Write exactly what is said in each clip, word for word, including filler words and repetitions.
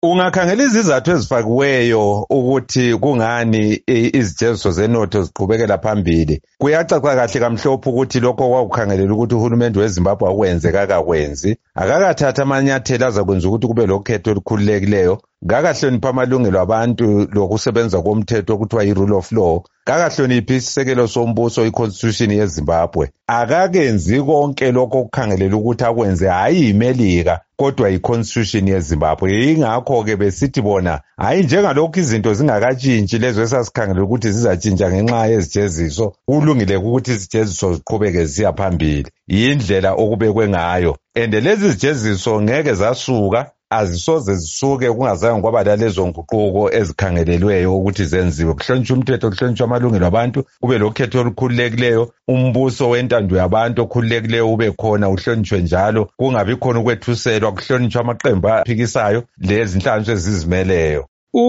Ungakhangela izizathu ezifakiweyo ukuthi kungani izijeziso zenotho ziqhubekela phambili. Kuyacaca kahle kamhlophe ukuthi lokho kwakukhangelela ukuthi uhulumende weZimbabwe akwenze kakakwenzi. Akakathatha amanyathelo azakwenza ukuthi kube lokhetho olukhululekileyo. Kakahlonipha amalungelo abantu lokusebenza komthetho okuthiwa yi-rule of law. Kakahloniphi isisekelo sombuso i-constitution yeZimbabwe. Akakenzi konke lokho okukhangelela ukuthi akwenze hayi imelika kodwa i-constitution yeZimbabwe. Yingakho-ke besithi bona hayi njengalokhu izinto zingakatshintshi lezo esasikhangelela ukuthi zizatshintsha ngenxa yezijeziso, kulungile ukuthi izijeziso ziqhubeke ziya phambili. Yindlela okubekwe ngayo. And lezi zijeziso ngeke zasuka, azisoze zisuke kungazange kwaba lalezo nguquko ezikhangelelweyo ukuthi zenziwe. Kuhlonishwa umthetho, kuhlonishwa amalungelo abantu, kube lokhetho olukhululekileyo, umbuso wentando yabantu okhululekileyo ube khona, uhlonishwe njalo, kungabi khona ukwethuselwa, kuhlonishwa amaqembu aphikisayo lezi inhlanganiso ezizimeleyo.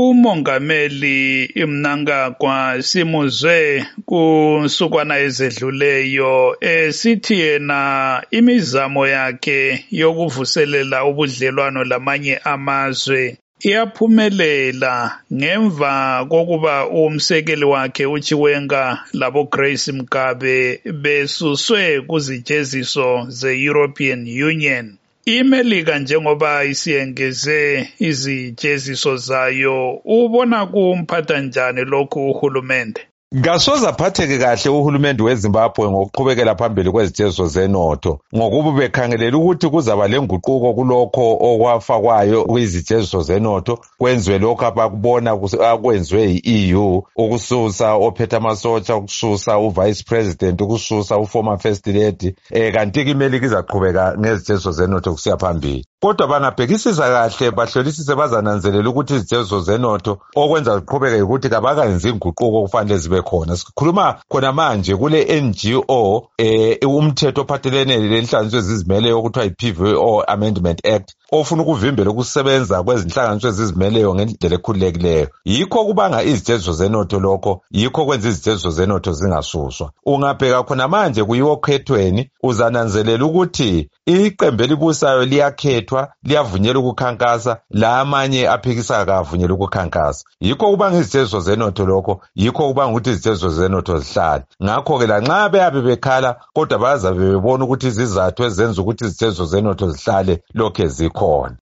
Umongameli Mnangagwa simuzwe kusukwana ezedluleyo esithi yena imizamo yakhe yokuvuselela ubudlelwano lamanye amazwe iyaphumelela ngemva kokuba umsekeli wakhe uChiwenga labo Grace Mugabe besuswe kuzijeziso ze-European Union. IMelika njengoba isiyengeze izijeziso zayo ubona kumphatha njani lokhu uhulumende? Kasoze aphatheke kahle uhulumende weZimbabwe ngokuqhubekela phambili kwezijeziso zenotho ngokuba bekhangelela ukuthi kuzaba lenguquko kulokho okwafakwayo kwizijeziso zenotho, kwenziwe lokho abakubona akwenziwe yi-E U, ukususa ophethe amasotsha, ukususa uvice president, ukususa uformer first lady. Eh kanti-ke iMelika izaqhubeka ngezijeziso zenotho kusiya phambili. Kodwa bangabhekisisa kahle bahlolisise bazananzelela ukuthi izijeziso zenotho okwenza ziqhubeke ukuthi kabakenzi inguquko okufanele zibe khona. Sikhuluma khona manje kule N G O eh umthetho ophathelene lenhlanganiso ezizimeleyo okuthiwa yi-P V O Amendment Act ofuna ukuvimbela ukusebenza kwezinhlanganiso ezizimeleyo ngendlela ekhululekileyo. Yikho kubanga izijeziso zenotho lokho, yikho kwenza izijeziso zenotho zingasuswa. Ungabheka khona manje kuyiwo khethweni uzananzelela ukuthi iqembu elibusayo liyakhethwa, liyavunyelwa ukukhankasa, la amanye aphikisa akavunyelwa ukukhankasa. Yikho kubanga izijeziso zenotho lokho, yikho kubanga ukuthi izijeziso zenotho zihlale. Ngakho-ke lanxa beyabe bekhala kodwa bazabe bebona ukuthi izizathu ezenza ukuthi izijeziso zenotho zihlale lokho ezikho.